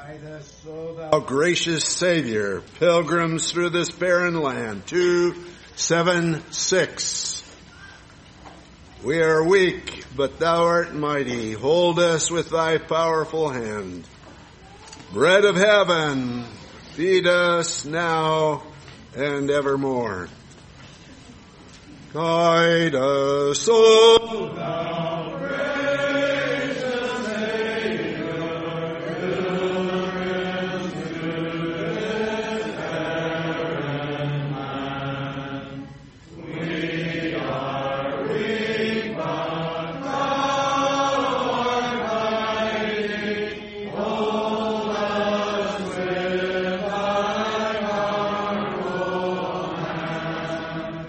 Guide us, O thou gracious Savior, pilgrims through this barren land. 276. We are weak, but thou art mighty. Hold us with thy powerful hand. Bread of heaven, feed us now and evermore. Guide us, O thou gracious Savior, pilgrims through this barren land. We are weak, but thou art mighty. Hold us with thy powerful hand.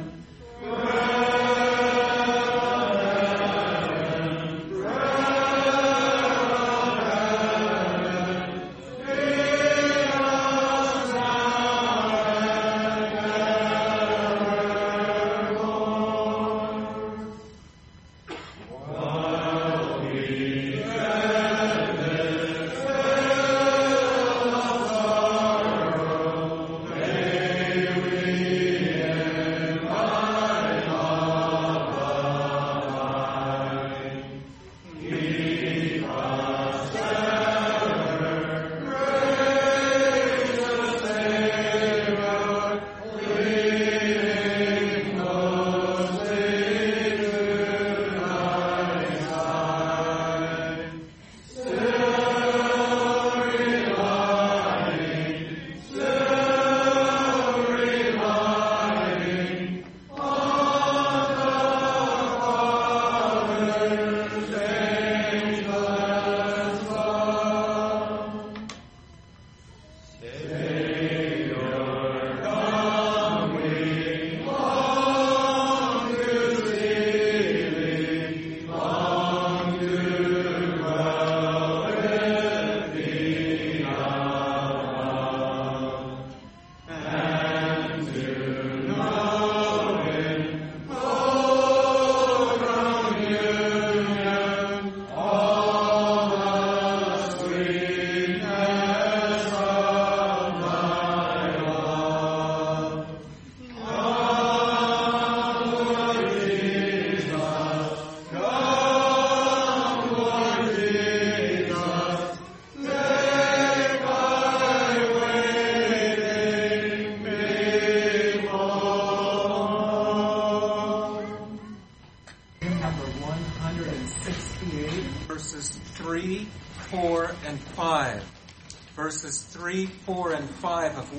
Verses 3, 4, and 5. Verses 3, 4, and 5 of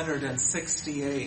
168.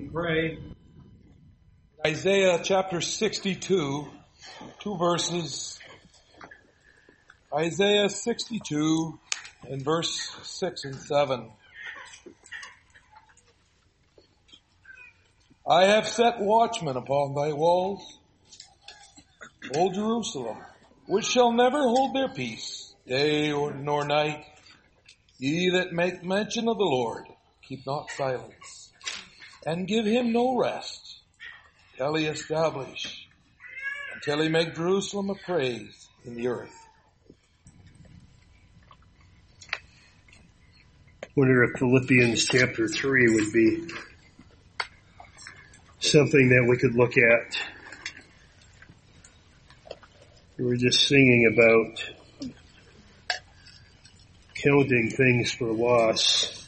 pray. Isaiah chapter 62, 2 verses. Isaiah 62 and verse 6 and 7. I have set watchmen upon thy walls, O Jerusalem, which shall never hold their peace, day nor night. Ye that make mention of the Lord, keep not silence, and give him no rest, till he establish, until he make Jerusalem a praise in the earth. I wonder if Philippians chapter 3 would be something that we could look at. We were just singing about counting things for loss.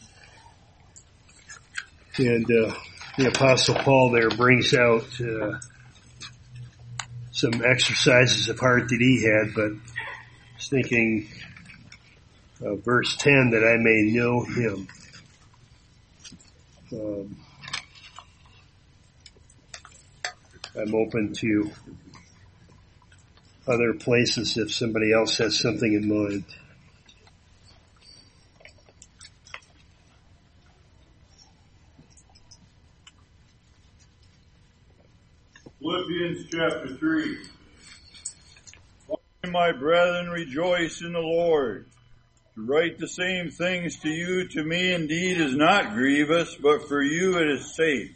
And the Apostle Paul there brings out some exercises of heart that he had, but I was thinking verse 10, that I may know him. I'm open to other places if somebody else has something in mind. Philippians chapter 3. My brethren, rejoice in the Lord. To write the same things to you, to me indeed is not grievous, but for you it is safe.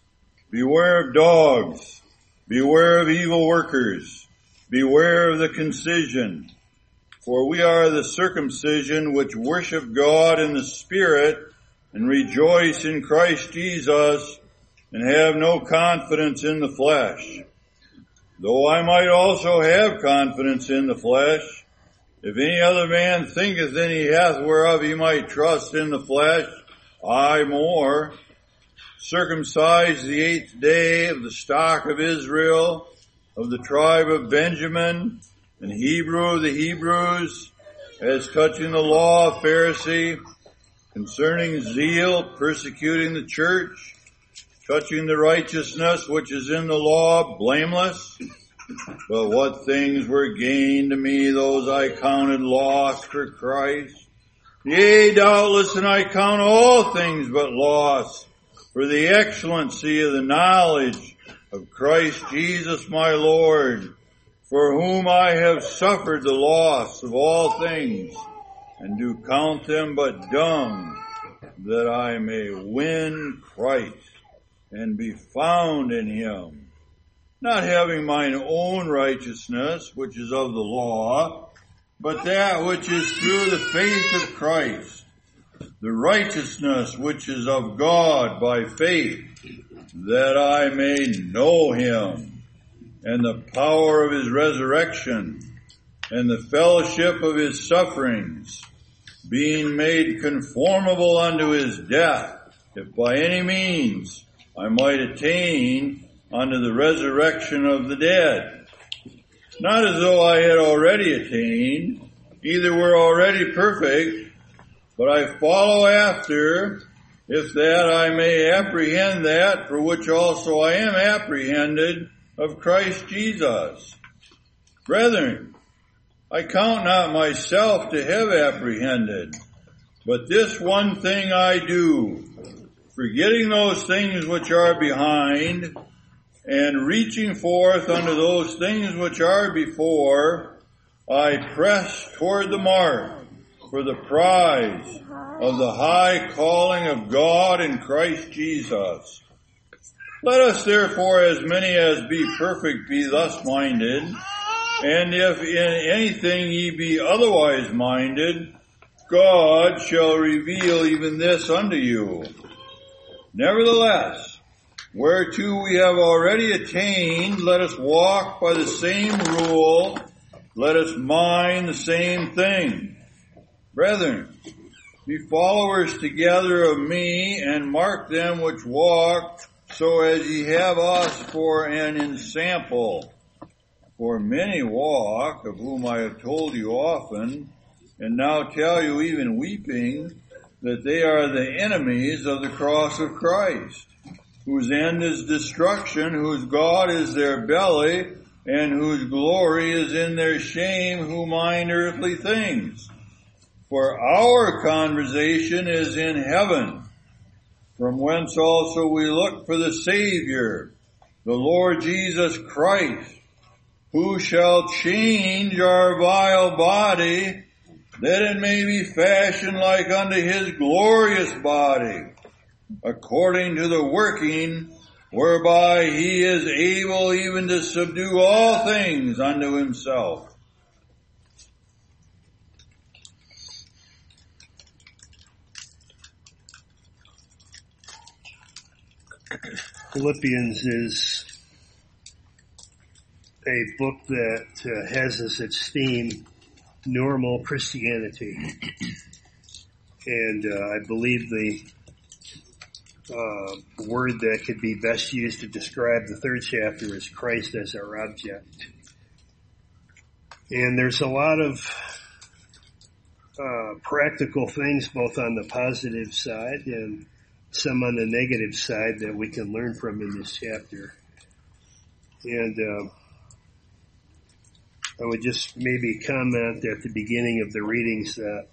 Beware of dogs. Beware of evil workers. Beware of the concision. For we are the circumcision which worship God in the Spirit and rejoice in Christ Jesus and have no confidence in the flesh. Though I might also have confidence in the flesh, if any other man thinketh any hath whereof he might trust in the flesh, I more, circumcised the 8th day of the stock of Israel, of the tribe of Benjamin, and Hebrew of the Hebrews, as touching the law of Pharisee, concerning zeal, persecuting the church, touching the righteousness which is in the law, blameless. But what things were gained to me, those I counted loss for Christ. Yea, doubtless, and I count all things but loss, for the excellency of the knowledge of Christ Jesus my Lord, for whom I have suffered the loss of all things, and do count them but dung, that I may win Christ, and be found in him, not having mine own righteousness, which is of the law, but that which is through the faith of Christ, the righteousness which is of God by faith, that I may know him, and the power of his resurrection, and the fellowship of his sufferings, being made conformable unto his death, if by any means I might attain unto the resurrection of the dead. Not as though I had already attained, either were already perfect, but I follow after, if that I may apprehend that for which also I am apprehended of Christ Jesus. Brethren, I count not myself to have apprehended, but this one thing I do, forgetting those things which are behind, and reaching forth unto those things which are before, I press toward the mark for the prize of the high calling of God in Christ Jesus. Let us therefore, as many as be perfect, be thus minded, and if in anything ye be otherwise minded, God shall reveal even this unto you. Nevertheless, whereto we have already attained, let us walk by the same rule, let us mind the same thing. Brethren, be followers together of me, and mark them which walk, so as ye have us for an ensample. For many walk, of whom I have told you often, and now tell you even weeping, that they are the enemies of the cross of Christ, whose end is destruction, whose God is their belly, and whose glory is in their shame, who mind earthly things. For our conversation is in heaven, from whence also we look for the Savior, the Lord Jesus Christ, who shall change our vile body, that it may be fashioned like unto his glorious body, according to the working whereby he is able even to subdue all things unto himself. Philippians is a book that has as its theme normal Christianity. And I believe the word that could be best used to describe the third chapter is Christ as our object. And there's a lot of practical things both on the positive side and some on the negative side that we can learn from in this chapter. And I would just maybe comment at the beginning of the readings that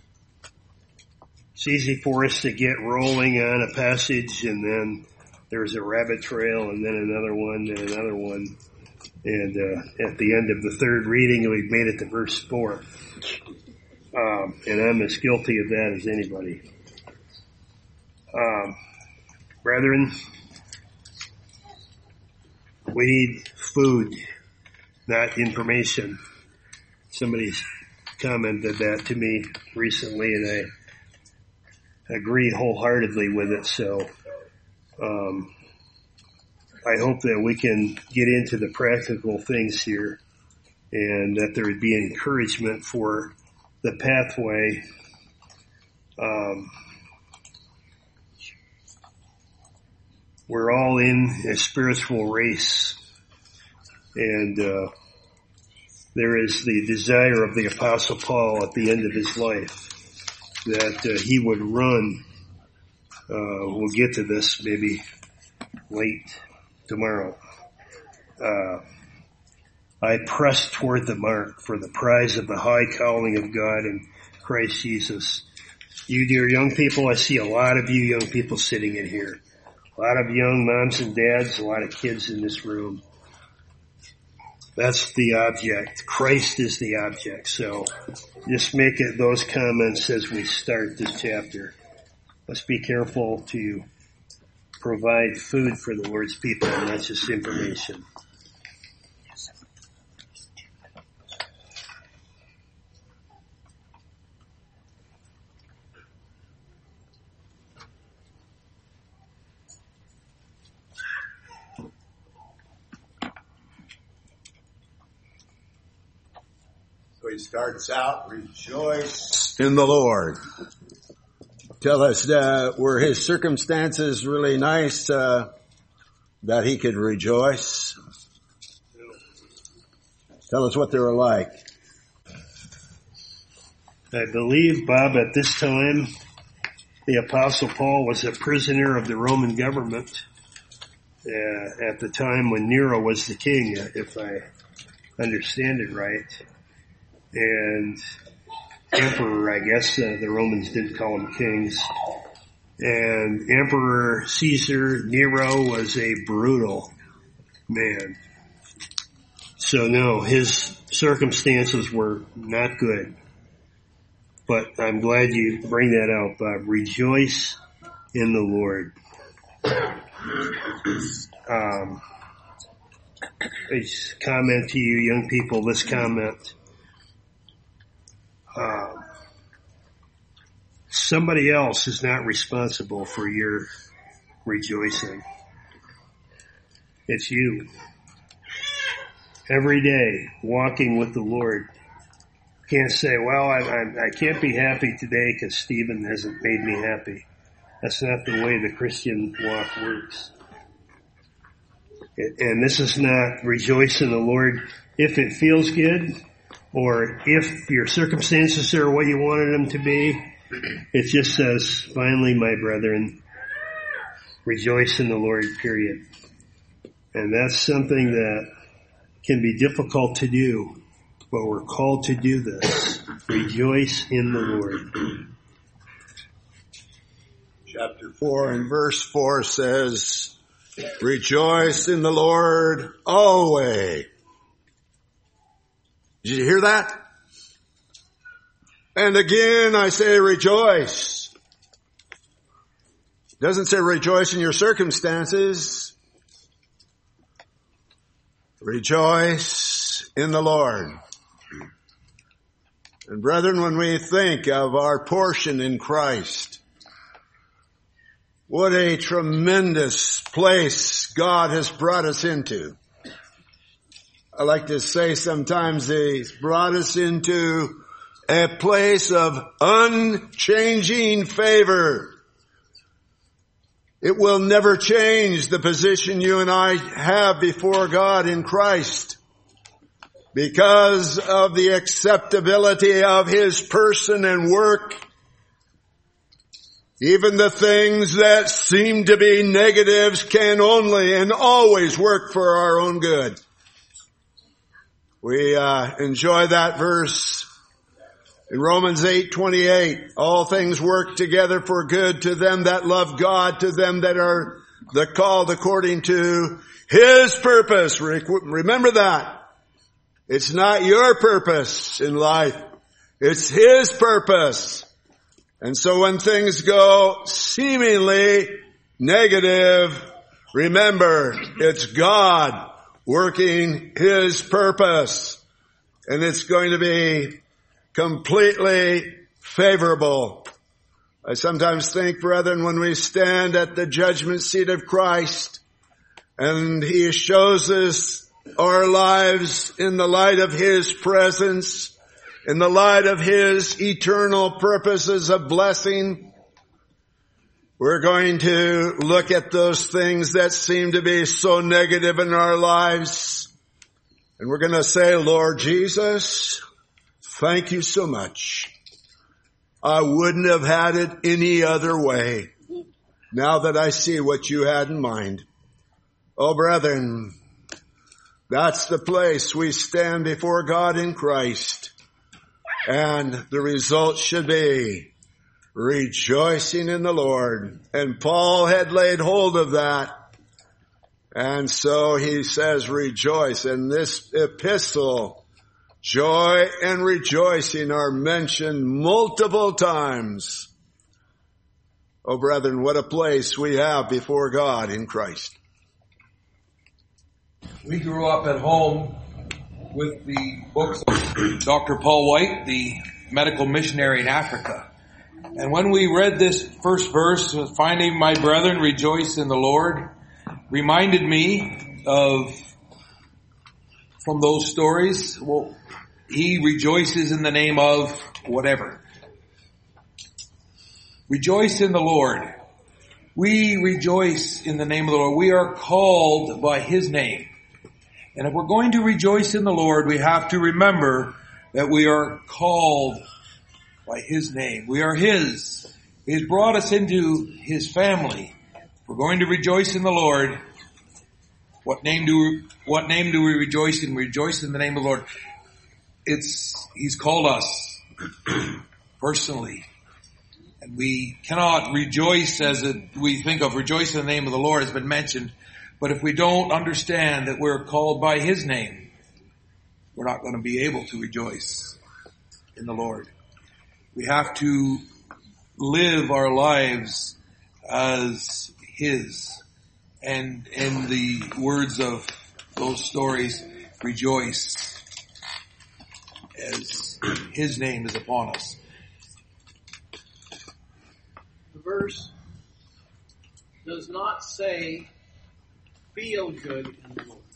it's easy for us to get rolling on a passage and then there's a rabbit trail and then another one and another one. And at the end of the third reading, we've made it to verse 4. And I'm as guilty of that as anybody. Brethren, we need food, not information. Somebody's commented that to me recently and I agree wholeheartedly with it. So, I hope that we can get into the practical things here and that there would be an encouragement for the pathway. We're all in a spiritual race, and there is the desire of the Apostle Paul at the end of his life that he would run. We'll get to this maybe late tomorrow. I press toward the mark for the prize of the high calling of God in Christ Jesus. You dear young people, I see a lot of you young people sitting in here. A lot of young moms and dads, a lot of kids in this room. That's the object. Christ is the object. So just make it those comments as we start this chapter. Let's be careful to provide food for the Lord's people and not just information. He starts out, rejoice in the Lord. Tell us, were his circumstances really nice, that he could rejoice? Tell us what they were like. I believe, Bob, at this time, the Apostle Paul was a prisoner of the Roman government, at the time when Nero was the king, if I understand it right. And emperor, I guess, the Romans didn't call them kings. And Emperor Caesar Nero was a brutal man. So no, his circumstances were not good. But I'm glad you bring that out, Bob. Rejoice in the Lord. I just comment to you young people, this comment. Somebody else is not responsible for your rejoicing. It's you. Every day, walking with the Lord. Can't say, well, I can't be happy today because Stephen hasn't made me happy. That's not the way the Christian walk works. And this is not rejoice in the Lord if it feels good, or if your circumstances are what you wanted them to be. It just says, finally, my brethren, Rejoice in the Lord, period. And that's something that can be difficult to do, but we're called to do this. Rejoice in the Lord. Chapter 4 and verse 4 says, rejoice in the Lord always. Did you hear that? And again I say rejoice. It doesn't say rejoice in your circumstances. Rejoice in the Lord. And brethren, when we think of our portion in Christ, what a tremendous place God has brought us into. I like to say sometimes He's brought us into a place of unchanging favor. It will never change the position you and I have before God in Christ because of the acceptability of His person and work. Even the things that seem to be negatives can only and always work for our own good. We enjoy that verse in Romans 8:28. All things work together for good to them that love God, to them that are the called according to His purpose. Remember that. It's not your purpose in life. It's His purpose. And so when things go seemingly negative, remember, it's God working His purpose. And it's going to be completely favorable. I sometimes think, brethren, when we stand at the judgment seat of Christ and He shows us our lives in the light of His presence, in the light of His eternal purposes of blessing, we're going to look at those things that seem to be so negative in our lives. And we're going to say, Lord Jesus, thank you so much. I wouldn't have had it any other way now that I see what you had in mind. Oh, brethren, that's the place we stand before God in Christ. And the result should be rejoicing in the Lord. And Paul had laid hold of that. And so he says rejoice. In this epistle, joy and rejoicing are mentioned multiple times. Oh, brethren, what a place we have before God in Christ. We grew up at home with the books of Dr. Paul White, the medical missionary in Africa. And when we read this first verse, finding my brethren rejoice in the Lord, reminded me of, from those stories, well, he rejoices in the name of whatever. Rejoice in the Lord. We rejoice in the name of the Lord. We are called by His name. And if we're going to rejoice in the Lord, we have to remember that we are called by His name. We are His. He's brought us into His family. If we're going to rejoice in the Lord, what name do we rejoice in? We rejoice in the name of the Lord. He's called us personally. And we cannot rejoice as we think of rejoice in the name of the Lord has been mentioned. But if we don't understand that we're called by His name, we're not going to be able to rejoice in the Lord. We have to live our lives as His. And in the words of those stories, rejoice as His name is upon us. The verse does not say feel good in the Lord.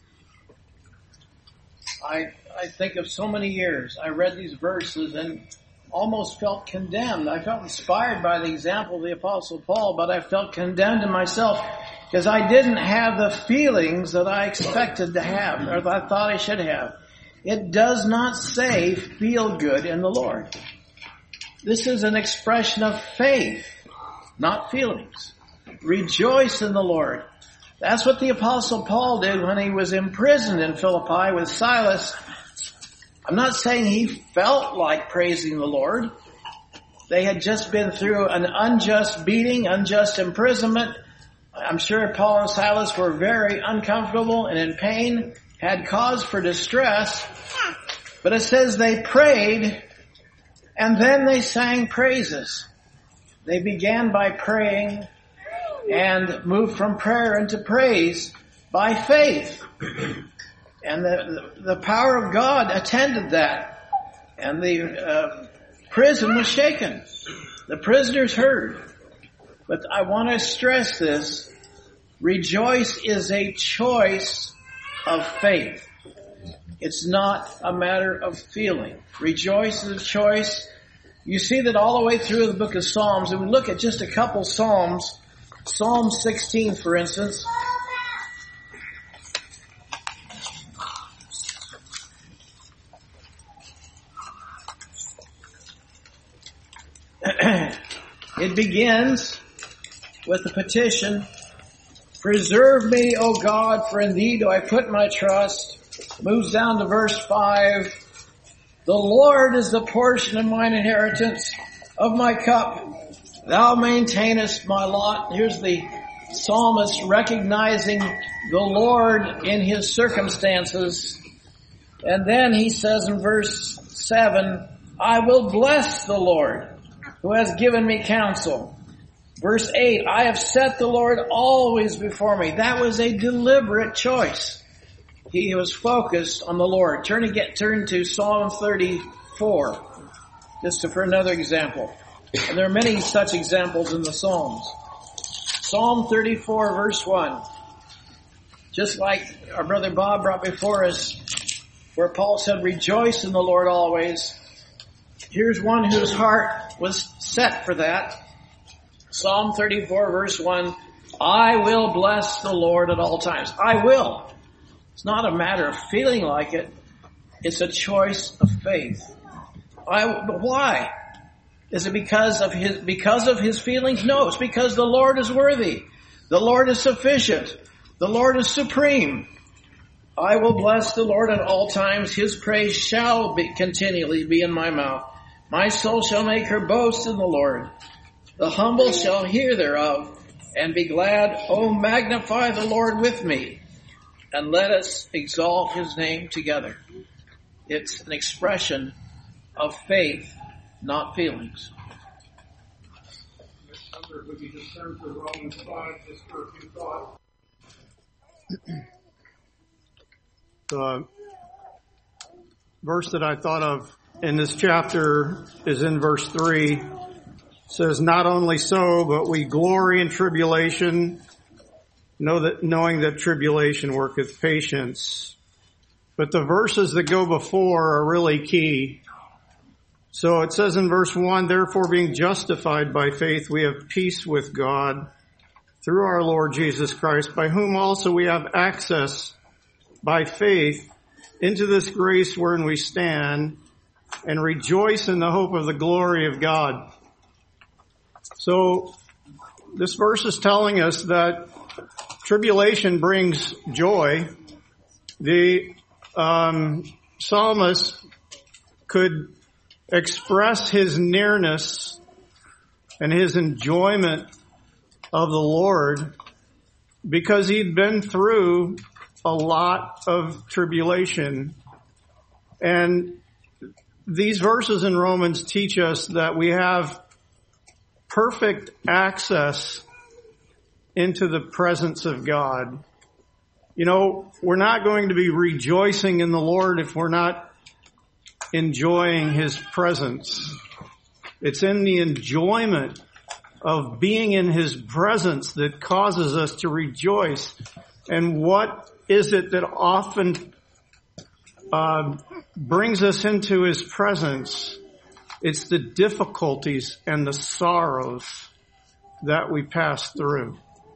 I think of so many years I read these verses and almost felt condemned. I felt inspired by the example of the Apostle Paul, but I felt condemned in myself because I didn't have the feelings that I expected to have or that I thought I should have. It does not say feel good in the Lord. This is an expression of faith, not feelings. rejoice in the Lord. That's what the Apostle Paul did when he was imprisoned in Philippi with Silas. I'm not saying he felt like praising the Lord. They had just been through an unjust beating, unjust imprisonment. I'm sure Paul and Silas were very uncomfortable and in pain, had cause for distress. But it says they prayed and then they sang praises. They began by praying and moved from prayer into praise by faith. And the power of God attended that. And the prison was shaken. The prisoners heard. But I want to stress this. Rejoice is a choice of faith. It's not a matter of feeling. Rejoice is a choice. You see that all the way through the book of Psalms. And we look at just a couple Psalms. Psalm 16, for instance. It begins with the petition, preserve me, O God, for in thee do I put my trust. Moves down to verse 5. The Lord is the portion of mine inheritance, of my cup. Thou maintainest my lot. Here's the psalmist recognizing the Lord in his circumstances. And then he says in verse 7, I will bless the Lord who has given me counsel. Verse 8, I have set the Lord always before me. That was a deliberate choice. He was focused on the Lord. Turn to Psalm 34, just for another example. And there are many such examples in the Psalms. Psalm 34, verse 1. Just like our brother Bob brought before us, where Paul said, rejoice in the Lord always. Here's one whose heart was set for that. Psalm 34, verse 1. I will bless the Lord at all times. I will. It's not a matter of feeling like it. It's a choice of faith. But why? Is it because of his feelings? No, it's because the Lord is worthy. The Lord is sufficient. The Lord is supreme. I will bless the Lord at all times. His praise shall continually be in my mouth. My soul shall make her boast in the Lord. The humble shall hear thereof and be glad. Oh, magnify the Lord with me, and let us exalt his name together. It's an expression of faith, not feelings. Would you just turn to Romans 5 just for a few thoughts? The verse that I thought of in this chapter is in verse 3. It says, not only so, but we glory in tribulation, knowing that tribulation worketh patience. But the verses that go before are really key. So it says in verse 1, therefore being justified by faith, we have peace with God through our Lord Jesus Christ, by whom also we have access by faith into this grace wherein we stand, and rejoice in the hope of the glory of God. So this verse is telling us that tribulation brings joy. The psalmist could express his nearness and his enjoyment of the Lord because he'd been through a lot of tribulation. And these verses in Romans teach us that we have perfect access into the presence of God. You know, we're not going to be rejoicing in the Lord if we're not enjoying his presence. It's in the enjoyment of being in his presence that causes us to rejoice. And what is it that often brings us into his presence? It's the difficulties and the sorrows that we pass through.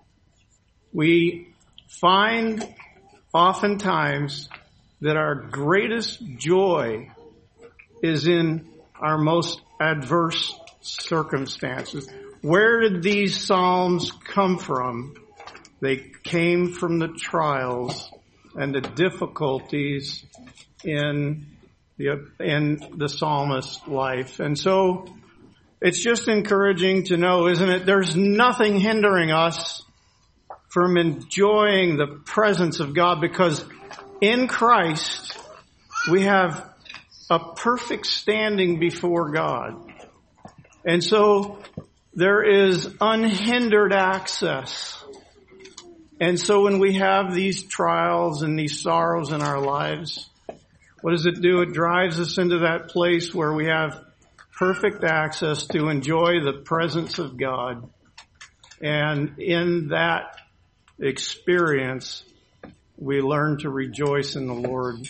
We find oftentimes that our greatest joy is in our most adverse circumstances. where did these Psalms come from? They came from the trials and the difficulties in the psalmist's life. And so it's just encouraging to know, isn't it? There's nothing hindering us from enjoying the presence of God, because in Christ we have a perfect standing before God. And so there is unhindered access. And so when we have these trials and these sorrows in our lives, what does it do? It drives us into that place where we have perfect access to enjoy the presence of God. And in that experience, we learn to rejoice in the Lord.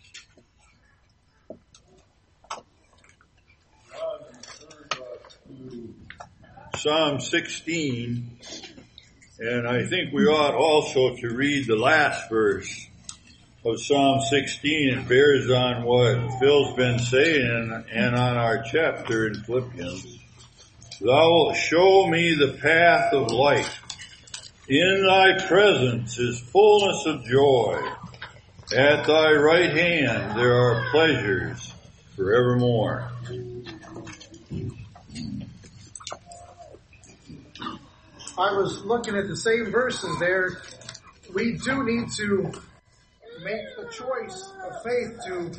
Psalm 16, and I think we ought also to read the last verse of Psalm 16. It bears on what Phil's been saying and on our chapter in Philippians. Thou wilt show me the path of life. In thy presence is fullness of joy. At thy right hand there are pleasures forevermore. I was looking at the same verses there. We do need to make the choice of faith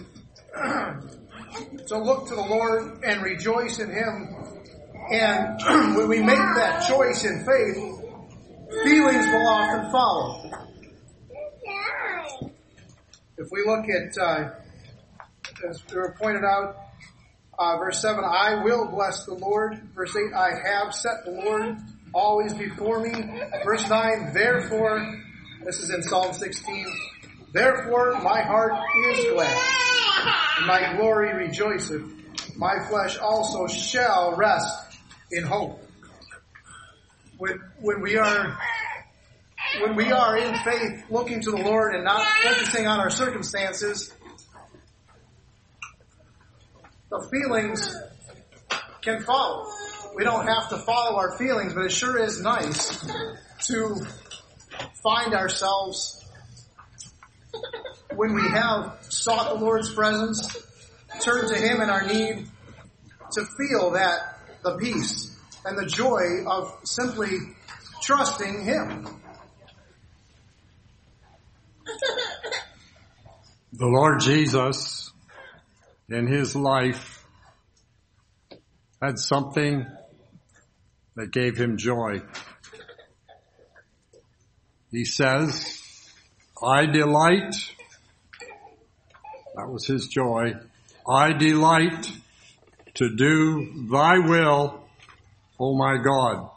to look to the Lord and rejoice in Him. And when we make that choice in faith, feelings will often follow. If we look at, as we were pointed out, verse 7, I will bless the Lord. Verse 8, I have set the Lord always before me. Verse 9, therefore, this is in Psalm 16, therefore my heart is glad, and my glory rejoiceth. My flesh also shall rest in hope. When we are in faith, looking to the Lord and not focusing on our circumstances, the feelings can follow. We don't have to follow our feelings, but it sure is nice to find ourselves, when we have sought the Lord's presence, turn to Him in our need, to feel that the peace and the joy of simply trusting Him. The Lord Jesus, in His life, had something that gave Him joy. He says, I delight, that was His joy, I delight to do thy will, O my God.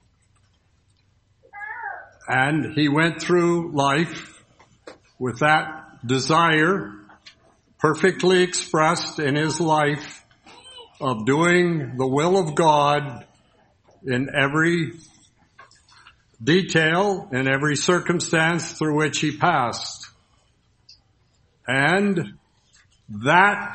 And He went through life with that desire perfectly expressed in His life of doing the will of God in every detail, in every circumstance through which He passed. And that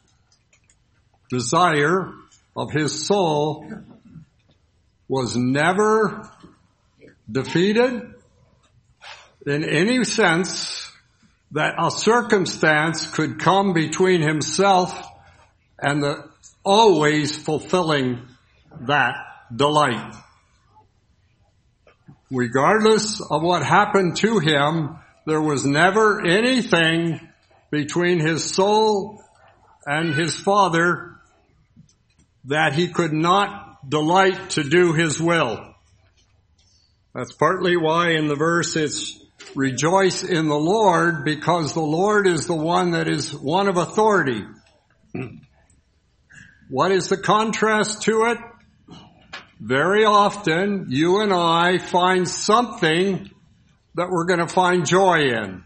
desire of His soul was never defeated in any sense that a circumstance could come between Himself and the always fulfilling that delight. Regardless of what happened to Him, there was never anything between His soul and His Father that He could not delight to do His will. That's partly why in the verse it's rejoice in the Lord, because the Lord is the one that is one of authority. What is the contrast to it? Very often, you and I find something that we're going to find joy in.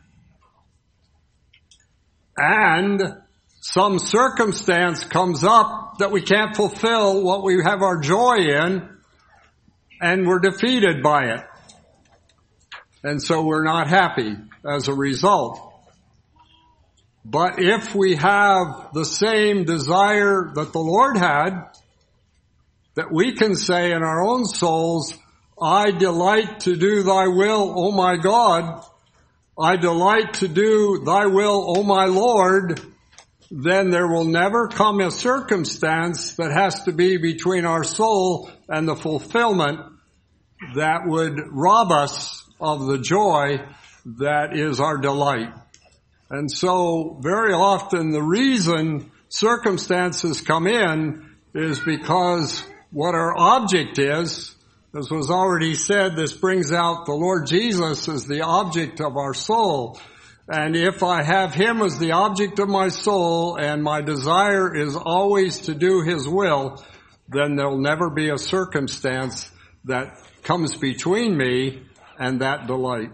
And some circumstance comes up that we can't fulfill what we have our joy in, and we're defeated by it. And so we're not happy as a result. But if we have the same desire that the Lord had, that we can say in our own souls, I delight to do thy will, O my God. I delight to do thy will, O my Lord. Then there will never come a circumstance that has to be between our soul and the fulfillment that would rob us of the joy that is our delight. And so very often the reason circumstances come in is because what our object is, as was already said, this brings out the Lord Jesus as the object of our soul. And if I have Him as the object of my soul and my desire is always to do His will, then there'll never be a circumstance that comes between me and that delight.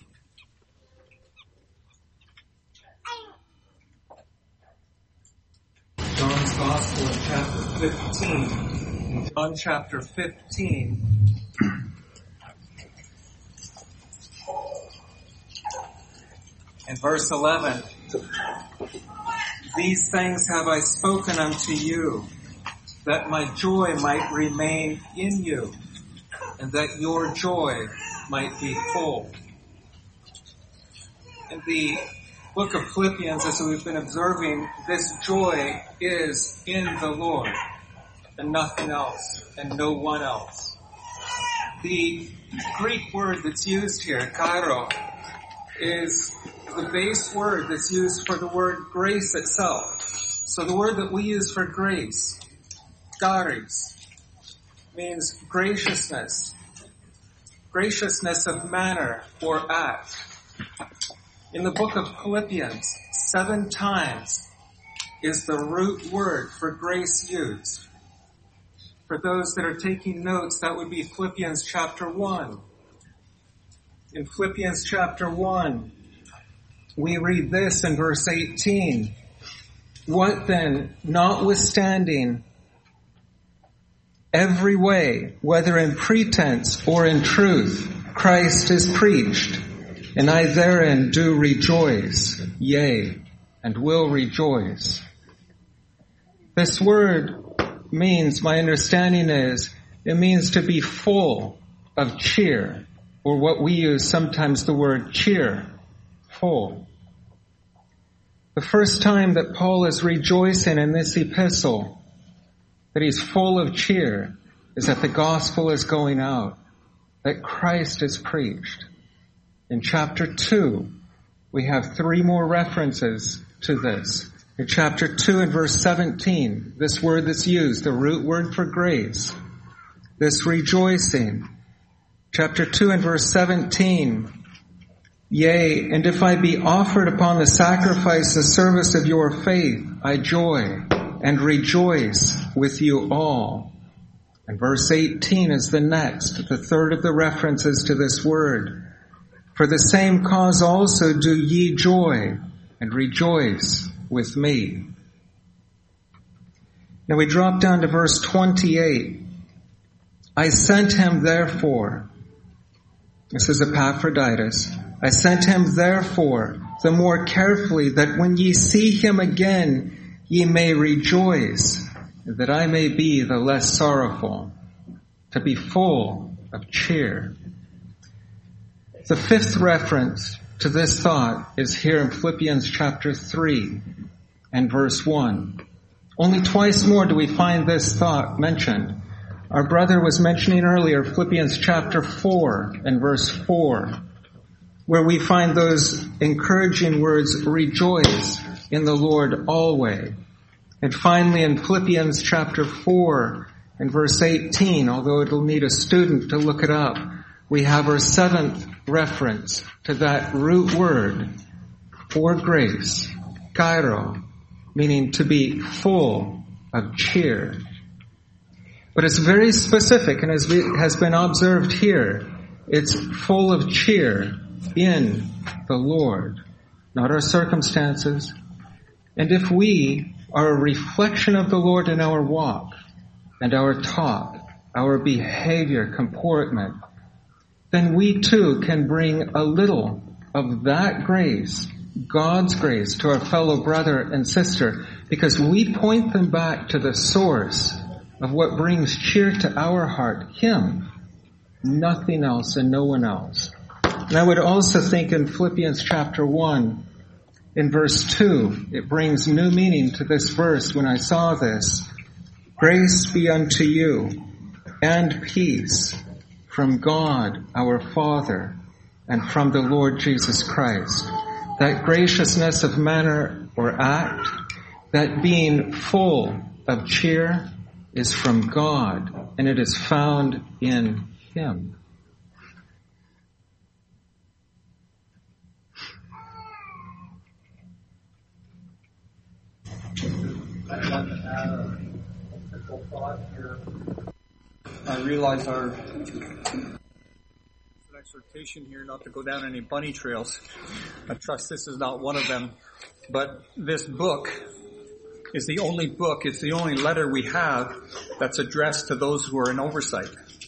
John's Gospel in chapter 15. In John chapter 15, in verse 11, these things have I spoken unto you, that my joy might remain in you, and that your joy might be full. In the book of Philippians, as we've been observing, this joy is in the Lord, and nothing else, and no one else. The Greek word that's used here, kairo, is the base word that's used for the word grace itself. So the word that we use for grace, charis, means graciousness of manner or act. In the book of Philippians, 7 times is the root word for grace used. For those that are taking notes, that would be Philippians chapter 1. In Philippians chapter 1, we read this in verse 18. What then, notwithstanding every way, whether in pretense or in truth, Christ is preached, and I therein do rejoice, yea, and will rejoice. This word means, my understanding is, it means to be full of cheer, or what we use sometimes the word cheer, full. The first time that Paul is rejoicing in this epistle, that he's full of cheer, is that the gospel is going out, that Christ is preached. In chapter 2, we have 3 more references to this. In chapter 2 and verse 17, this word that's used, the root word for grace, this rejoicing. Chapter 2 and verse 17, yea, and if I be offered upon the sacrifice, the service of your faith, I joy and rejoice with you all. And verse 18 is the next, the third of the references to this word. For the same cause also do ye joy and rejoice with me. Now we drop down to verse 28. I sent him therefore, this is Epaphroditus, I sent him therefore the more carefully, that when ye see him again, ye may rejoice, that I may be the less sorrowful, to be full of cheer. The 5th reference to this thought is here in Philippians chapter 3 and verse 1. Only twice more do we find this thought mentioned. Our brother was mentioning earlier Philippians chapter 4 and verse 4, where we find those encouraging words, rejoice in the Lord always. And finally in Philippians chapter 4 and verse 18, although it'll need a student to look it up, we have our 7th reference to that root word for grace, kairo, meaning to be full of cheer. But it's very specific, and as has been observed here, it's full of cheer in the Lord, not our circumstances. And if we are a reflection of the Lord in our walk and our talk, our behavior, comportment, then we too can bring a little of that grace, God's grace, to our fellow brother and sister, because we point them back to the source of what brings cheer to our heart, Him, nothing else and no one else. And I would also think in Philippians chapter 1, in verse 2, it brings new meaning to this verse when I saw this. Grace be unto you and peace from God our Father and from the Lord Jesus Christ. That graciousness of manner or act, that being full of cheer is from God, and it is found in Him. I realize our exhortation here not to go down any bunny trails. I trust this is not one of them. But this book is the only book, it's the only letter we have that's addressed to those who are in oversight.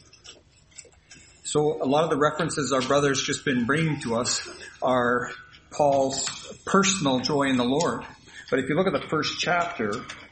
So a lot of the references our brother's just been bringing to us are Paul's personal joy in the Lord. But if you look at the first chapter,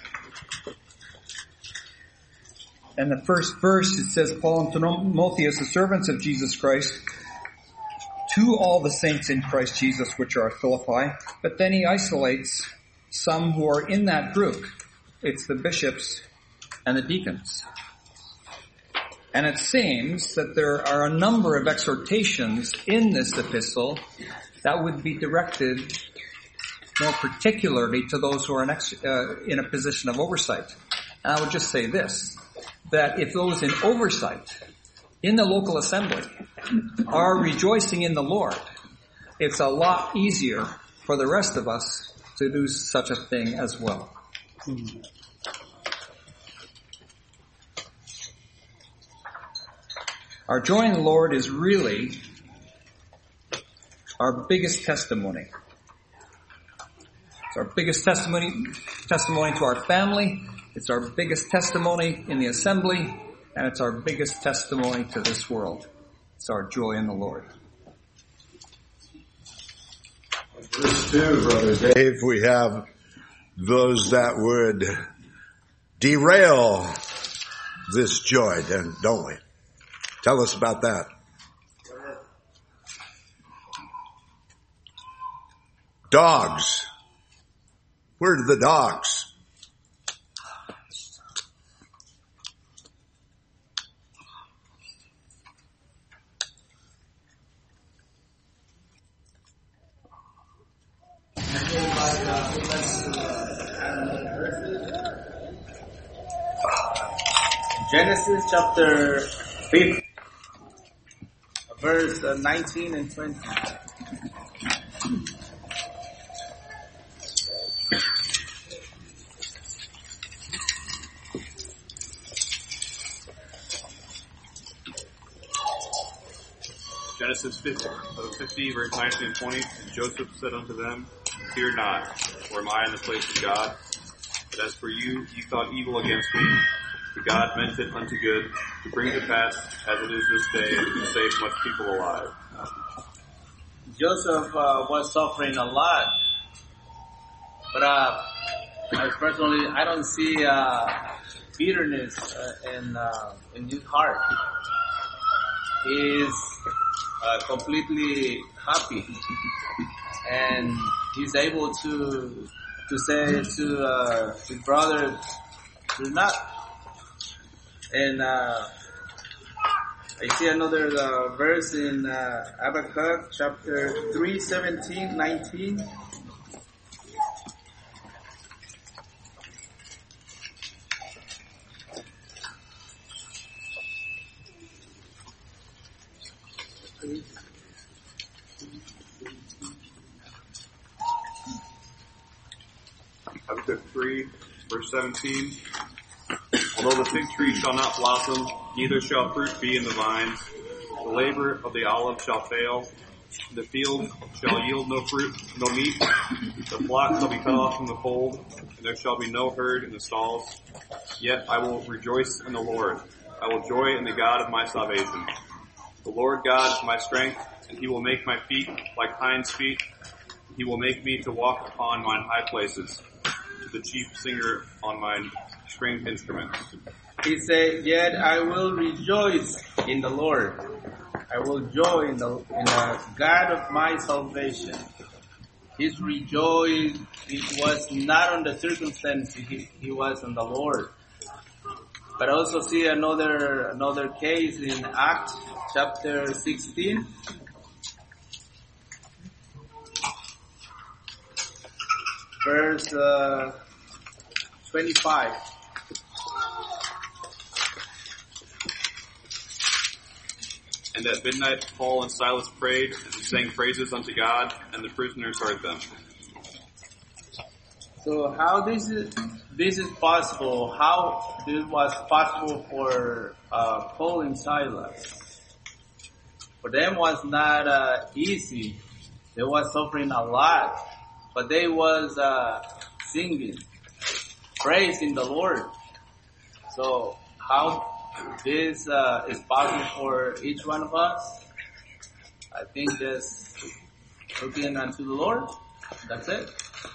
and the first verse, it says, Paul and Timotheus, the servants of Jesus Christ, to all the saints in Christ Jesus which are at Philippi. But then he isolates some who are in that group. It's the bishops and the deacons. And it seems that there are a number of exhortations in this epistle that would be directed more particularly to those who are in a position of oversight. And I would just say this, that if those in oversight in the local assembly are rejoicing in the Lord, it's a lot easier for the rest of us to do such a thing as well. Our joy in the Lord is really our biggest testimony. It's our biggest testimony to our family. It's our biggest testimony in the assembly, and it's our biggest testimony to this world. It's our joy in the Lord. Verse 2, Brother Dave, we have those that would derail this joy, don't we? Tell us about that. Dogs. Where are the dogs? Genesis chapter 5, verse 19 and 20. Genesis 50, verse 19 and 20. And Joseph said unto them, Fear not, for am I in the place of God? But as for you, you thought evil against me, but God meant it unto good, to bring to pass as it is this day, and to save much people alive. Joseph was suffering a lot, but I personally, I don't see bitterness in his heart. He is completely happy, and he's able to say to his brother, "Do not." And I see another verse in Habakkuk chapter 3, 17, 19. Habakkuk 3, verse 17. Although the fig tree shall not blossom, neither shall fruit be in the vines, the labor of the olive shall fail, the field shall yield no fruit, no meat, the flock shall be cut off from the fold, and there shall be no herd in the stalls. Yet I will rejoice in the Lord. I will joy in the God of my salvation. The Lord God is my strength, and he will make my feet like hinds' feet. He will make me to walk upon mine high places, the chief singer on mine stringed instruments. he said, "Yet I will rejoice in the Lord. I will joy in the God of my salvation." His rejoice, it was not on the circumstance, he was on the Lord. But I also see another case in Acts chapter 16. Verse 25. And at midnight Paul and Silas prayed and sang praises unto God, and the prisoners heard them. So how this is possible? How this was possible for Paul and Silas? For them was not easy. They was suffering a lot, but they was singing, praising the Lord. So how this is possible for each one of us? I think just looking unto the Lord. That's it.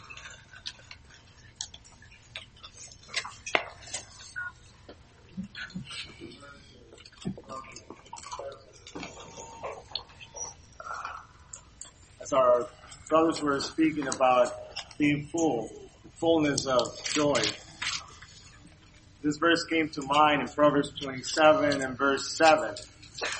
As our brothers were speaking about being full, fullness of joy, this verse came to mind in Proverbs 27 and verse 7. It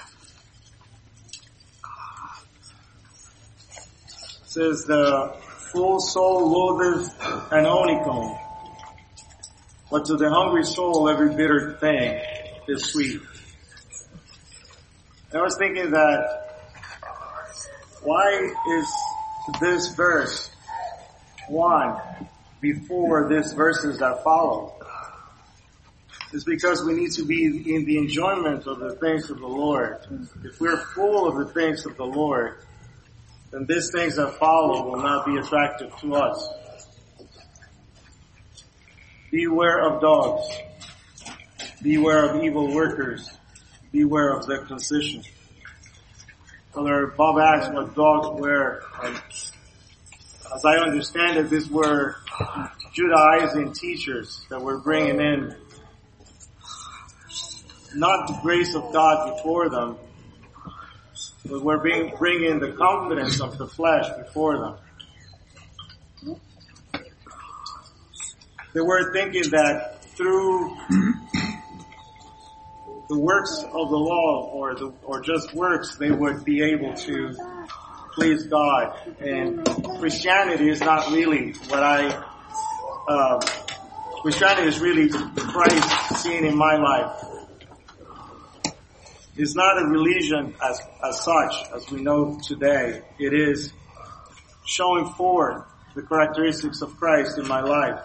says, "The full soul loatheth an honeycomb, but to the hungry soul every bitter thing is sweet." And I was thinking that, why is this verse one before these verses that follow? It's because we need to be in the enjoyment of the things of the Lord. If we're full of the things of the Lord, then these things that follow will not be attractive to us. Beware of dogs. Beware of evil workers. Beware of their concision. Brother Bob asked what dogs were, and as I understand it, these were Judaizing teachers that were bringing in not the grace of God before them, but were bringing the confidence of the flesh before them. They were thinking that through the works of the law or just works, they would be able to please God. And Christianity is not really Christianity is really Christ seen in my life. It's not a religion as such, as we know today. It is showing forth the characteristics of Christ in my life.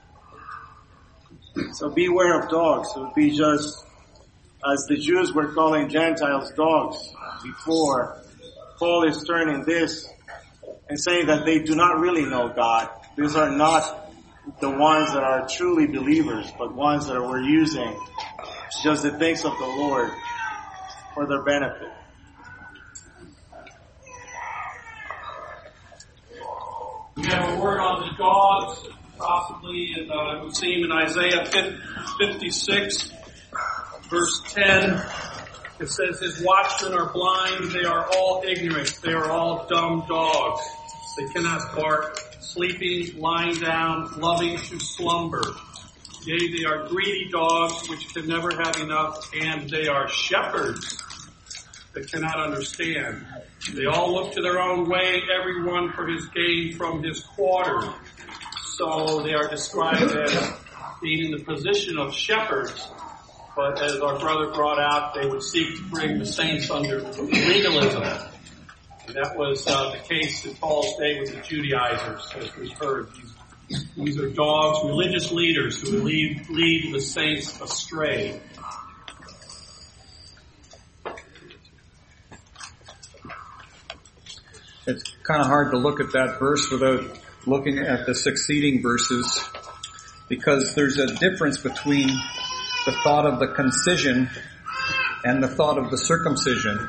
So beware of dogs. It would be just as the Jews were calling Gentiles dogs before. Paul is turning this and saying that they do not really know God. These are not the ones that are truly believers, but ones that were using just the things of the Lord for their benefit. We have a word on the dogs, possibly in, we see him in Isaiah 56, verse 10. It says, "His watchmen are blind, they are all ignorant, they are all dumb dogs. They cannot bark, sleeping, lying down, loving to slumber. Yea, they are greedy dogs which can never have enough, and they are shepherds that cannot understand. They all look to their own way, everyone for his gain from his quarter." So they are described as being in the position of shepherds, but as our brother brought out, they would seek to bring the saints under legalism. And that was the case in Paul's day with the Judaizers, as we've heard. These are dogs, religious leaders who lead the saints astray. It's kind of hard to look at that verse without looking at the succeeding verses, because there's a difference between the thought of the concision and the thought of the circumcision.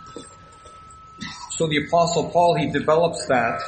So the Apostle Paul, he develops that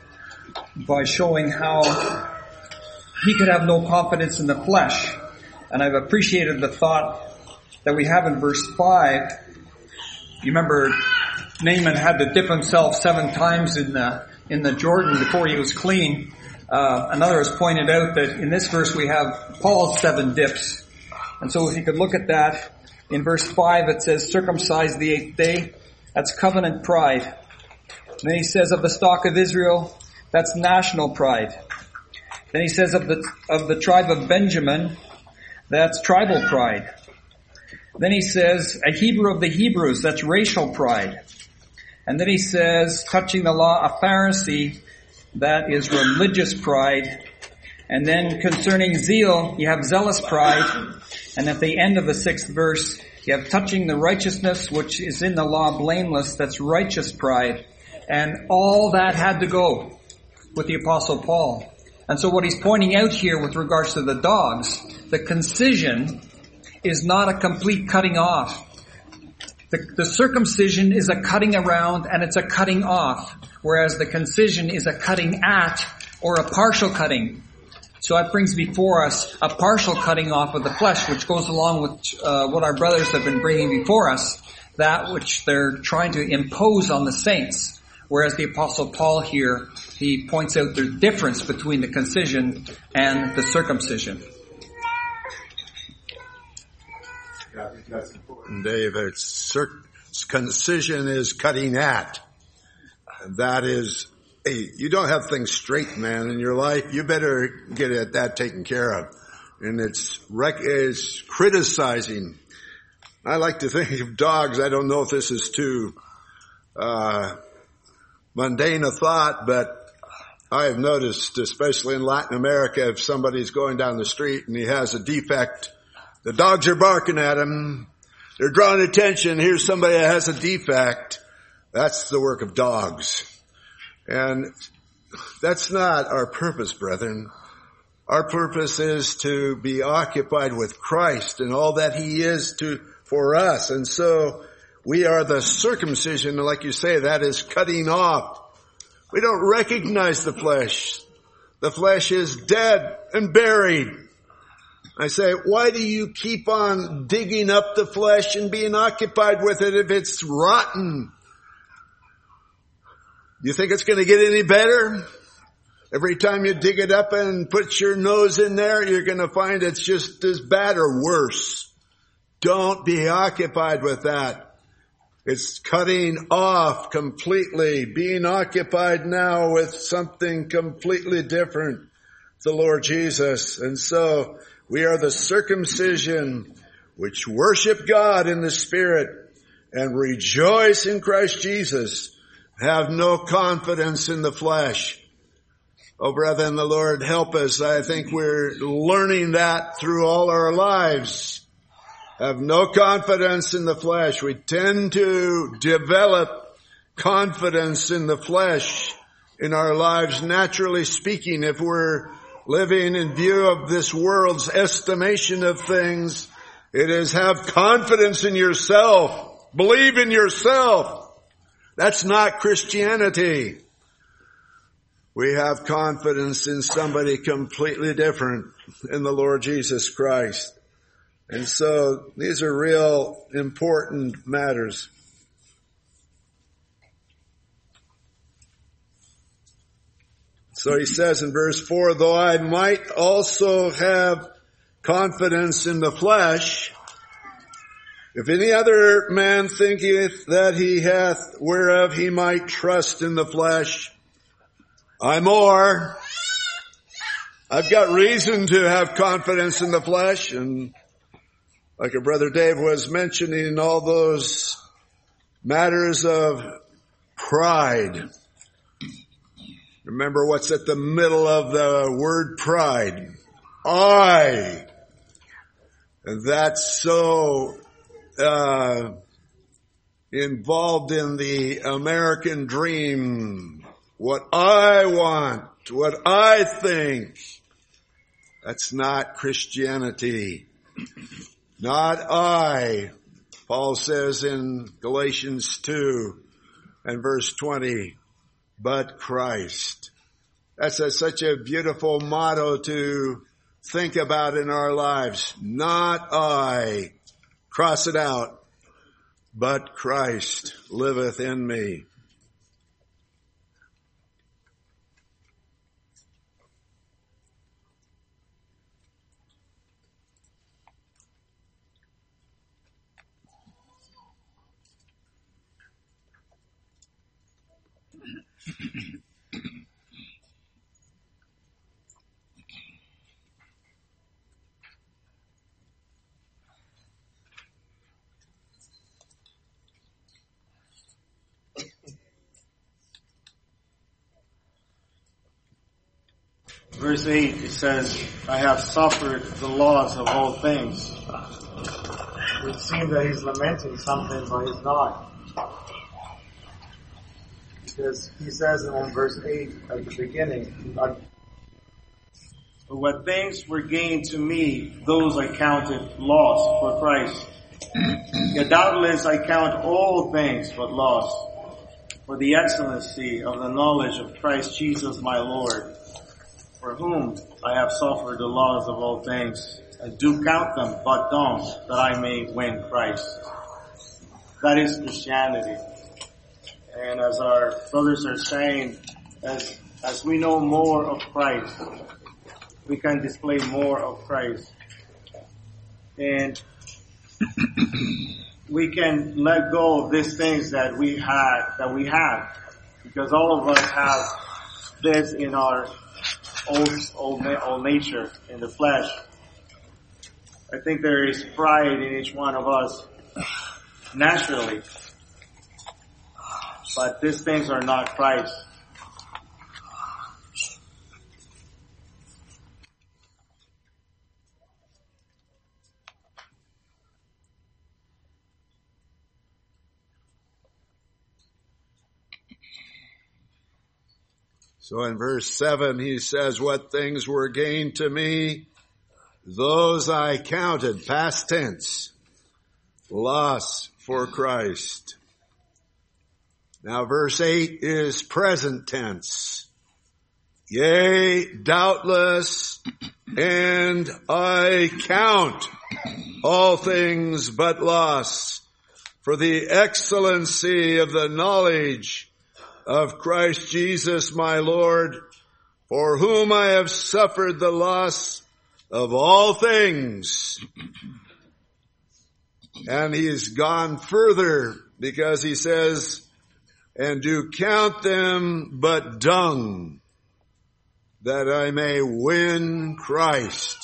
by showing how he could have no confidence in the flesh And I've appreciated the thought that we have in verse 5. You remember Naaman had to dip himself 7 times in the Jordan before he was clean. Another has pointed out that in this verse we have Paul's 7 dips. And so if you could look at that, in verse 5 it says, circumcised the 8th day. That's covenant pride. And then he says of the stock of Israel, that's national pride. Then he says of the tribe of Benjamin, that's tribal pride. Then he says a Hebrew of the Hebrews, that's racial pride. And then he says, touching the law, a Pharisee, that is religious pride. And then concerning zeal, you have zealous pride. And at the end of the 6th verse, you have touching the righteousness which is in the law blameless, that's righteous pride. And all that had to go with the Apostle Paul. And so what he's pointing out here with regards to the dogs, the concision is not a complete cutting off. The circumcision is a cutting around and it's a cutting off, whereas the concision is a cutting at or a partial cutting. So that brings before us a partial cutting off of the flesh, which goes along with what our brothers have been bringing before us, that which they're trying to impose on the saints. Whereas the Apostle Paul here, he points out the difference between the concision and the circumcision. That's important, David. Concision is cutting at. That is, hey, you don't have things straight, man, in your life. You better get that taken care of. And it's criticizing. I like to think of dogs. I don't know if this is too mundane a thought, but I have noticed, especially in Latin America, if somebody's going down the street and he has a defect, the dogs are barking at him. They're drawing attention. Here's somebody that has a defect. That's the work of dogs. And that's not our purpose, brethren. Our purpose is to be occupied with Christ and all that He is for us. And so we are the circumcision, like you say, that is cutting off. We don't recognize the flesh. The flesh is dead and buried. I say, why do you keep on digging up the flesh and being occupied with it if it's rotten? You think it's going to get any better? Every time you dig it up and put your nose in there, you're going to find it's just as bad or worse. Don't be occupied with that. It's cutting off completely, being occupied now with something completely different, the Lord Jesus. And so we are the circumcision which worship God in the Spirit and rejoice in Christ Jesus. Have no confidence in the flesh. Oh, brethren, the Lord help us. I think we're learning that through all our lives. Have no confidence in the flesh. We tend to develop confidence in the flesh in our lives, naturally speaking. If we're living in view of this world's estimation of things, it is have confidence in yourself. Believe in yourself. That's not Christianity. We have confidence in somebody completely different, in the Lord Jesus Christ. And so these are real important matters. So he says in verse 4, though I might also have confidence in the flesh, if any other man thinketh that he hath whereof he might trust in the flesh, I more. I've got reason to have confidence in the flesh, and like our brother Dave was mentioning, all those matters of pride. Remember what's at the middle of the word pride. I. And that's so involved in the American dream. What I want, what I think. That's not Christianity. Not I, Paul says in Galatians 2 and verse 20, but Christ. That's such a beautiful motto to think about in our lives. Not I, cross it out, but Christ liveth in me. Verse 8, it says, I have suffered the loss of all things. It would seem that he's lamenting something, but he's not. Because he says in verse 8 at the beginning, what things were gained to me, those I counted loss for Christ. Yet doubtless I count all things but loss for the excellency of the knowledge of Christ Jesus my Lord, for whom I have suffered the loss of all things, and do count them but dung, that I may win Christ. That is Christianity. And as our brothers are saying, as we know more of Christ, we can display more of Christ. And we can let go of these things that we have, because all of us have this in our old nature, in the flesh. I think there is pride in each one of us naturally, but these things are not Christ. So in verse 7 he says, what things were gained to me, those I counted, past tense, loss for Christ. Now verse 8 is present tense. Yea, doubtless, and I count all things but loss for the excellency of the knowledge of Christ Jesus my Lord, for whom I have suffered the loss of all things. And he's gone further because he says, and do count them but dung, that I may win Christ.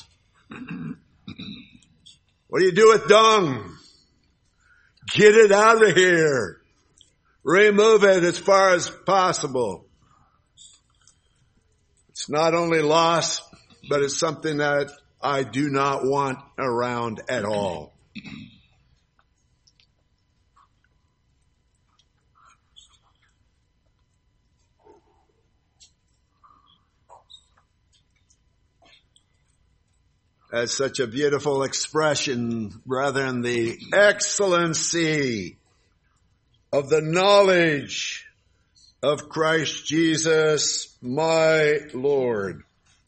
What do you do with dung? Get it out of here. Remove it as far as possible. It's not only loss, but it's something that I do not want around at all. That's such a beautiful expression, brethren, the excellency of the knowledge of Christ Jesus, my Lord.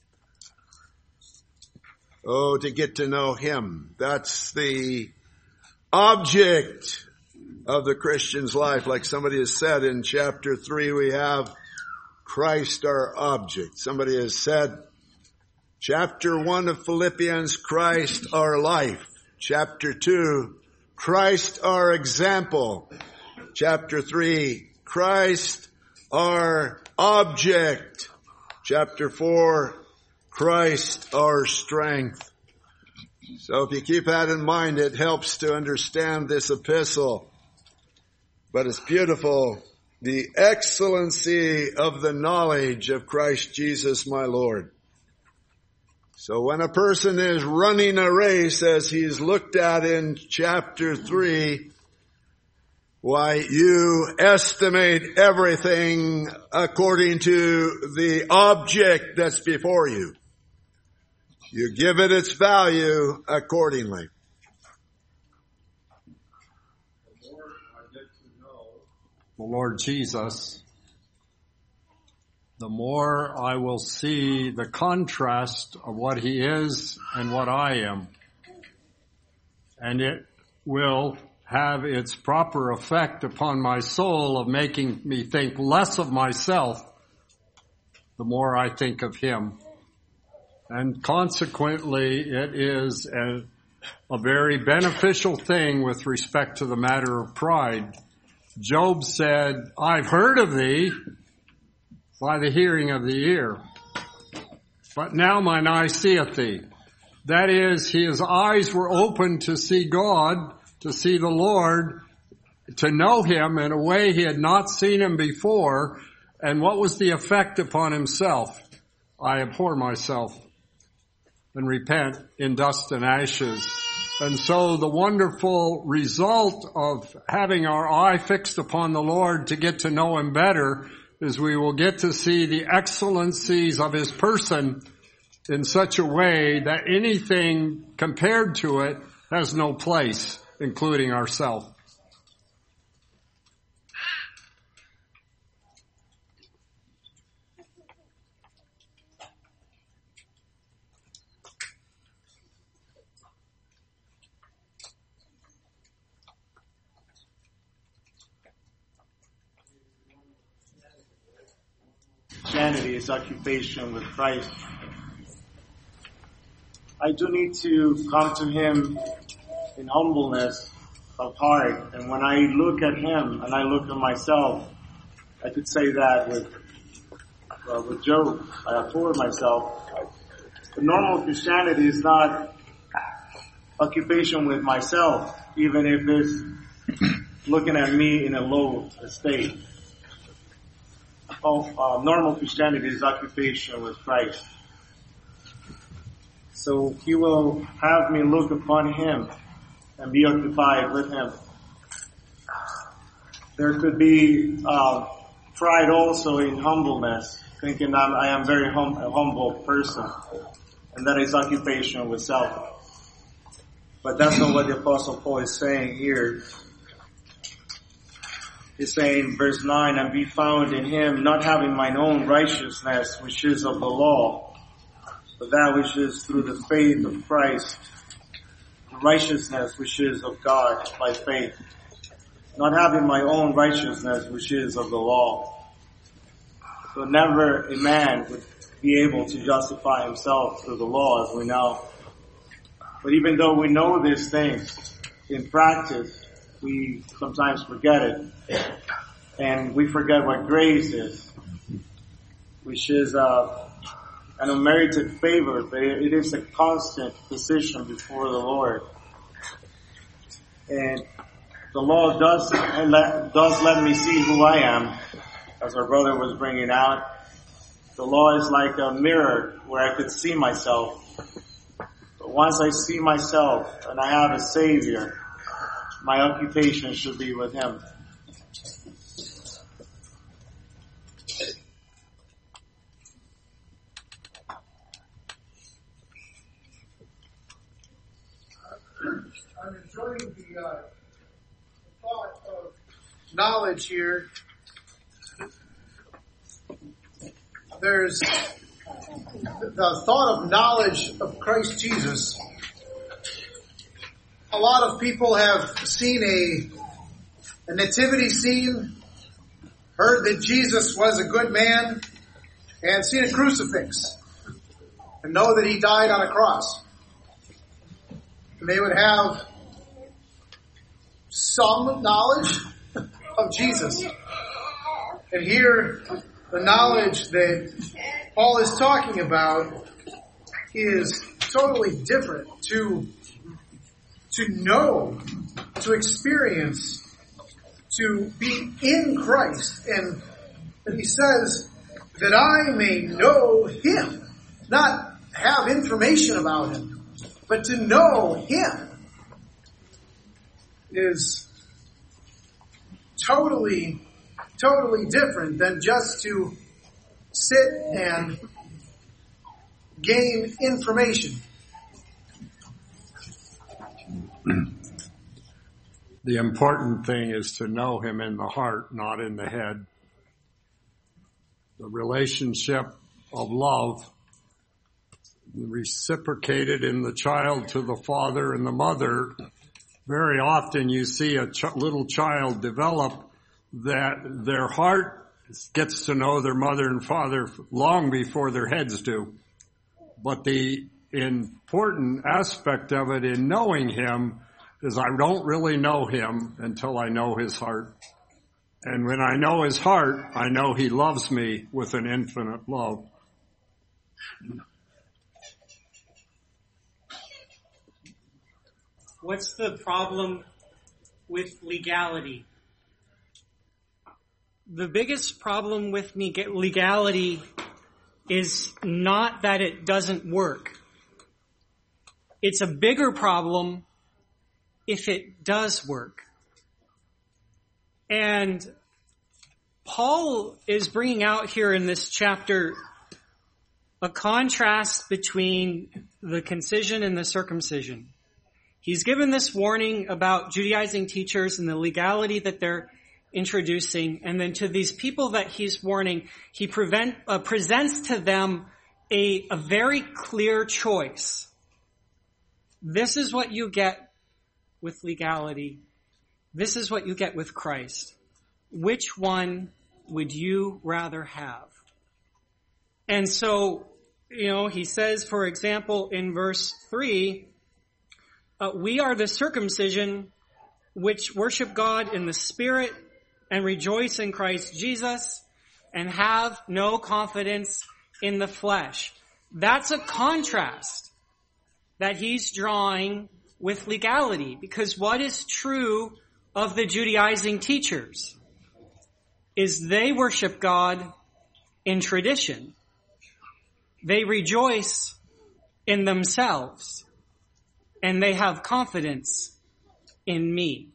Oh, to get to know Him. That's the object of the Christian's life. Like somebody has said in chapter 3, we have Christ our object. Somebody has said, chapter 1 of Philippians, Christ our life. Chapter 2, Christ our example. Chapter 3, Christ our object. Chapter 4, Christ our strength. So if you keep that in mind, it helps to understand this epistle. But it's beautiful. The excellency of the knowledge of Christ Jesus my Lord. So when a person is running a race, as he's looked at in chapter 3, why, you estimate everything according to the object that's before you. You give it its value accordingly. The more I get to know the Lord Jesus, the more I will see the contrast of what he is and what I am. And it will have its proper effect upon my soul of making me think less of myself the more I think of him. And consequently, it is a very beneficial thing with respect to the matter of pride. Job said, I've heard of thee by the hearing of the ear, but now mine eye seeth thee. That is, his eyes were open to see God, to see the Lord, to know him in a way he had not seen him before. And what was the effect upon himself? I abhor myself and repent in dust and ashes. And so the wonderful result of having our eye fixed upon the Lord to get to know him better is we will get to see the excellencies of his person in such a way that anything compared to it has no place, including ourselves. Christianity is occupation with Christ. I do need to come to him in humbleness of heart. And when I look at him and I look at myself, I could say that with Job. I abhor myself. The normal Christianity is not occupation with myself, even if it's looking at me in a low estate. Normal Christianity is occupation with Christ. So he will have me look upon him and be occupied with him. There could be pride also in humbleness, thinking that I am very a humble person, and that is occupation with self. But that's not what the Apostle Paul is saying here. He's saying, verse 9, and be found in him, not having mine own righteousness, which is of the law, but that which is through the faith of Christ, the righteousness which is of God by faith. Not having my own righteousness, which is of the law. So never a man would be able to justify himself through the law, as we know. But even though we know these things, in practice, we sometimes forget it. And we forget what grace is, which is an unmerited favor, but it is a constant position before the Lord. And the law does let me see who I am, as our brother was bringing out. The law is like a mirror where I could see myself. But once I see myself and I have a Savior, my occupation should be with him. I'm enjoying the thought of knowledge here. There's the thought of knowledge of Christ Jesus. A lot of people have seen a nativity scene, heard that Jesus was a good man, and seen a crucifix, and know that he died on a cross. And they would have some knowledge of Jesus. And here, the knowledge that Paul is talking about is totally different. To know, to experience, to be in Christ. And he says that I may know him, not have information about him, but to know him is totally different than just to sit and gain information. The important thing is to know him in the heart, not in the head. the relationship of love reciprocated in the child to the father and the mother. Very often you see a little child develop that their heart gets to know their mother and father long before their heads do. But the important aspect of it in knowing him is I don't really know him until I know his heart. And when I know his heart, I know he loves me with an infinite love. What's the problem with legality? The biggest problem with legality is not that it doesn't work. It's a bigger problem if it does work. And Paul is bringing out here in this chapter a contrast between the concision and the circumcision. He's given this warning about Judaizing teachers and the legality that they're introducing. And then to these people that he's warning, he presents to them a very clear choice. This is what you get with legality. This is what you get with Christ. Which one would you rather have? And so, he says, for example, in verse 3, we are the circumcision which worship God in the Spirit and rejoice in Christ Jesus and have no confidence in the flesh. That's a contrast that he's drawing with legality, because what is true of the Judaizing teachers is they worship God in tradition. They rejoice in themselves, and they have confidence in me.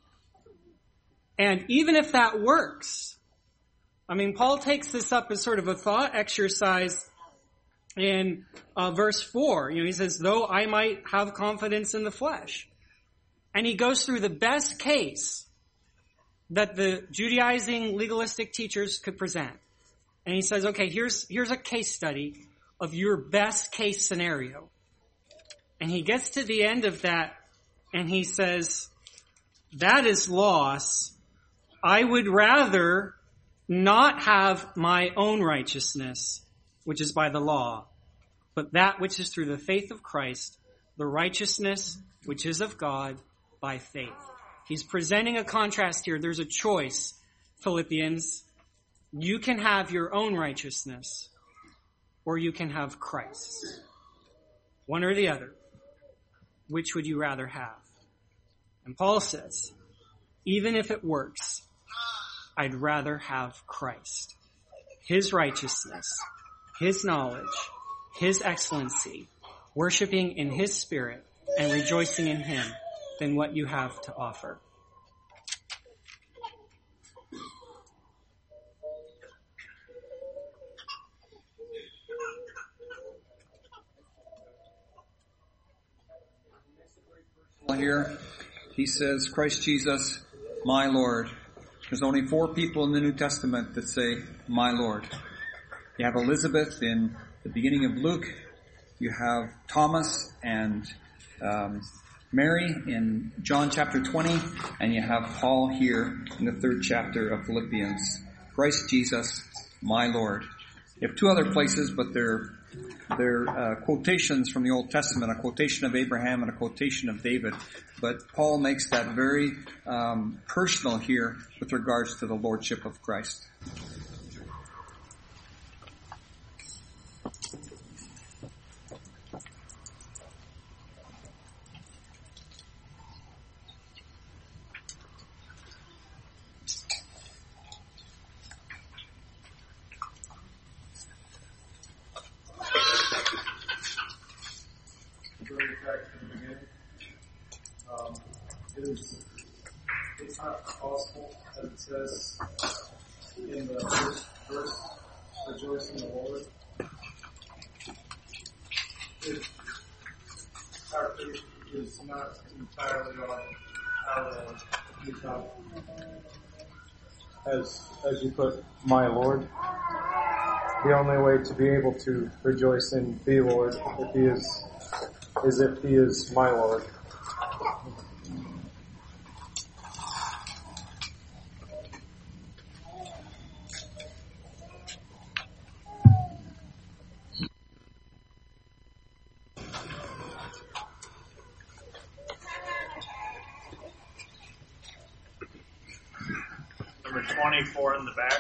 And even if that works, Paul takes this up as sort of a thought exercise in verse 4. He says, though I might have confidence in the flesh. And he goes through the best case that the Judaizing legalistic teachers could present. And he says, okay, here's a case study of your best case scenario. And he gets to the end of that and he says, that is loss. I would rather not have my own righteousness, which is by the law, but that which is through the faith of Christ, the righteousness which is of God by faith. He's presenting a contrast here. There's a choice, Philippians. You can have your own righteousness, or you can have Christ. One or the other. Which would you rather have? And Paul says, even if it works, I'd rather have Christ. His righteousness, His knowledge, His excellency, worshiping in His Spirit and rejoicing in Him than what you have to offer. Here, he says, Christ Jesus, my Lord. There's only 4 people in the New Testament that say, my Lord. You have Elizabeth in the beginning of Luke. You have Thomas and Mary in John chapter 20. And you have Paul here in the 3rd chapter of Philippians. Christ Jesus, my Lord. You have 2 other places, but they're quotations from the Old Testament, a quotation of Abraham and a quotation of David. But Paul makes that very personal here with regards to the Lordship of Christ. It's not possible, as it says in the first verse, rejoice in the Lord. If our faith is not entirely on our own, as you put, my Lord, the only way to be able to rejoice and be Lord is if He is my Lord. Number 24 in the back.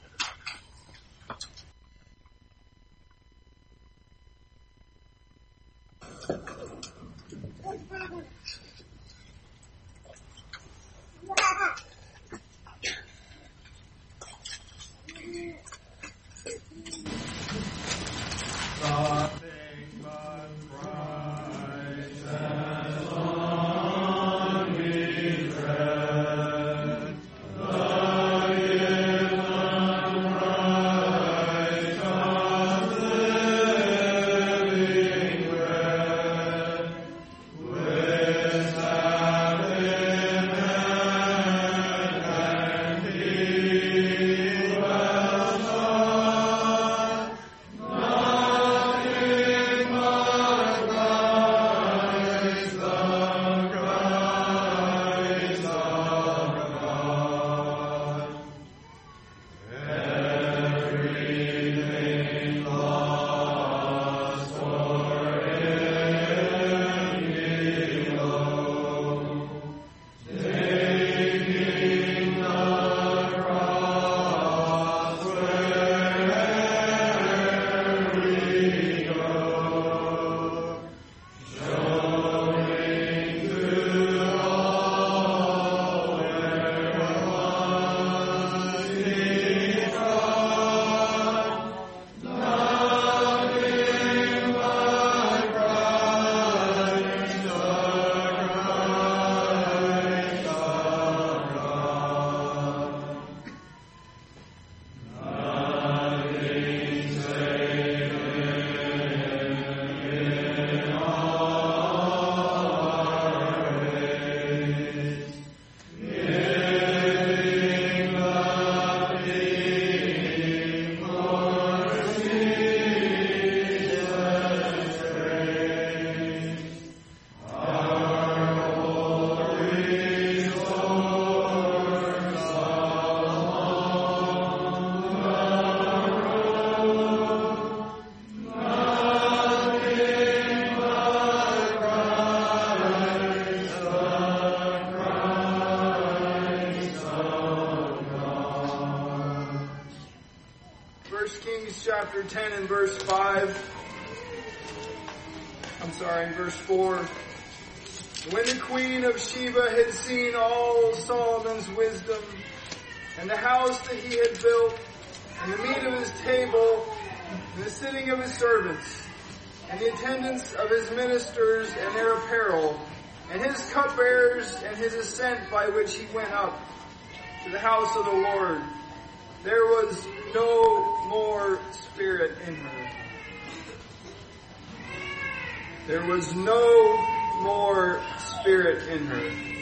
Chapter 10 and verse 5. Verse 4. When the queen of Sheba had seen all Solomon's wisdom, and the house that he had built, and the meat of his table, and the sitting of his servants, and the attendance of his ministers and their apparel, and his cupbearers and his ascent by which he went up to the house of the Lord, there was no more spirit in her. There was no more spirit in her.